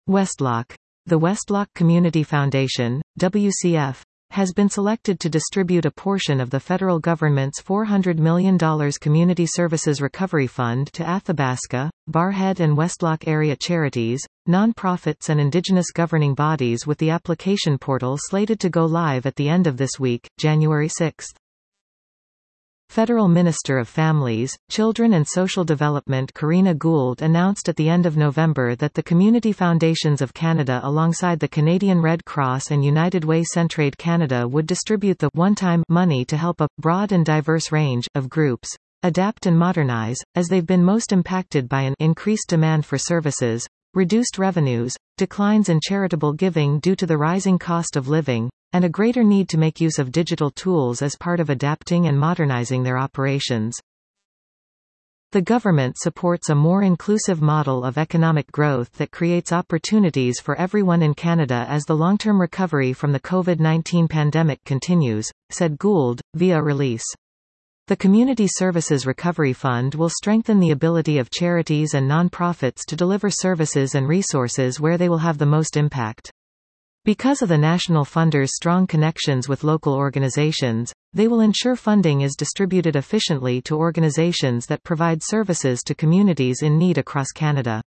Westlock. The Westlock Community Foundation, WCF, has been selected to distribute a portion of the federal government's $400 million Community Services Recovery Fund to Athabasca, Barrhead and Westlock area charities, nonprofits and indigenous governing bodies, with the application portal slated to go live at the end of this week, January 6. Federal Minister of Families, Children and Social Development Karina Gould announced at the end of November that the Community Foundations of Canada alongside the Canadian Red Cross and United Way Centraide Canada would distribute the one-time money to help a broad and diverse range of groups adapt and modernize, as they've been most impacted by an increased demand for services, reduced revenues, declines in charitable giving due to the rising cost of living, and a greater need to make use of digital tools as part of adapting and modernizing their operations. The government supports a more inclusive model of economic growth that creates opportunities for everyone in Canada as the long-term recovery from the COVID-19 pandemic continues, said Gould, via a release. The Community Services Recovery Fund will strengthen the ability of charities and nonprofits to deliver services and resources where they will have the most impact. Because of the national funder's strong connections with local organizations, they will ensure funding is distributed efficiently to organizations that provide services to communities in need across Canada.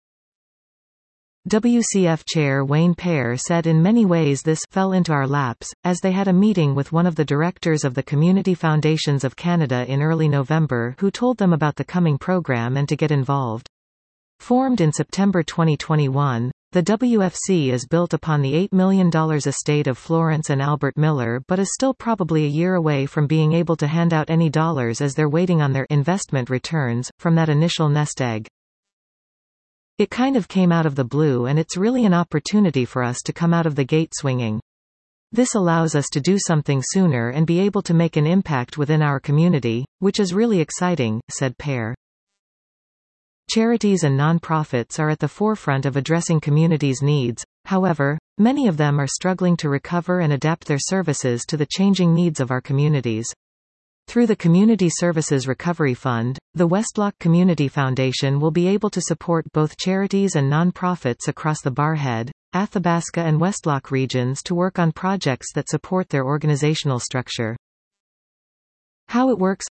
WCF Chair Wayne Pear said in many ways this fell into our laps, as they had a meeting with one of the directors of the Community Foundations of Canada in early November who told them about the coming program and to get involved. Formed in September 2021, the WFC is built upon the $8 million estate of Florence and Albert Miller, but is still probably a year away from being able to hand out any dollars as they're waiting on their investment returns from that initial nest egg. It kind of came out of the blue, and it's really an opportunity for us to come out of the gate swinging. This allows us to do something sooner and be able to make an impact within our community, which is really exciting, said Pear. Charities and nonprofits are at the forefront of addressing communities' needs. However, many of them are struggling to recover and adapt their services to the changing needs of our communities. Through the Community Services Recovery Fund, the Westlock Community Foundation will be able to support both charities and nonprofits across the Barrhead, Athabasca and Westlock regions to work on projects that support their organizational structure. How it works.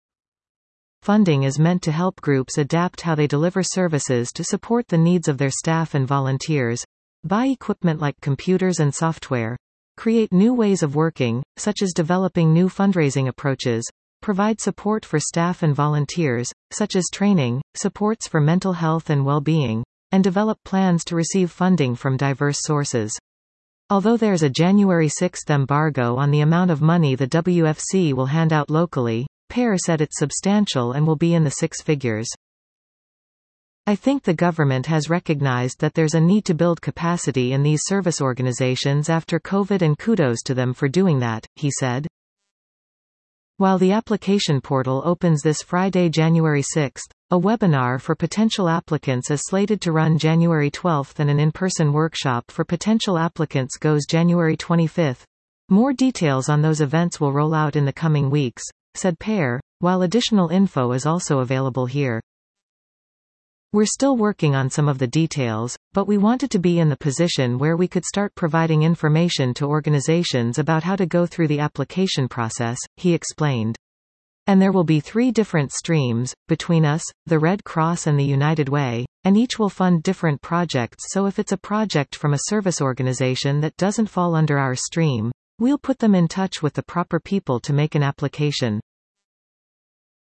Funding is meant to help groups adapt how they deliver services to support the needs of their staff and volunteers, buy equipment like computers and software, create new ways of working, such as developing new fundraising approaches, provide support for staff and volunteers, such as training, supports for mental health and well-being, and develop plans to receive funding from diverse sources. Although there's a January 6 embargo on the amount of money the WFC will hand out locally, Pear said it's substantial and will be in the six figures. I think the government has recognized that there's a need to build capacity in these service organizations after COVID, and kudos to them for doing that, he said. While the application portal opens this Friday, January 6, a webinar for potential applicants is slated to run January 12 and an in-person workshop for potential applicants goes January 25. More details on those events will roll out in the coming weeks, said Pear, while additional info is also available here. We're still working on some of the details, but we wanted to be in the position where we could start providing information to organizations about how to go through the application process, he explained. And there will be 3 different streams, between us, the Red Cross and the United Way, and each will fund different projects, so if it's a project from a service organization that doesn't fall under our stream, we'll put them in touch with the proper people to make an application.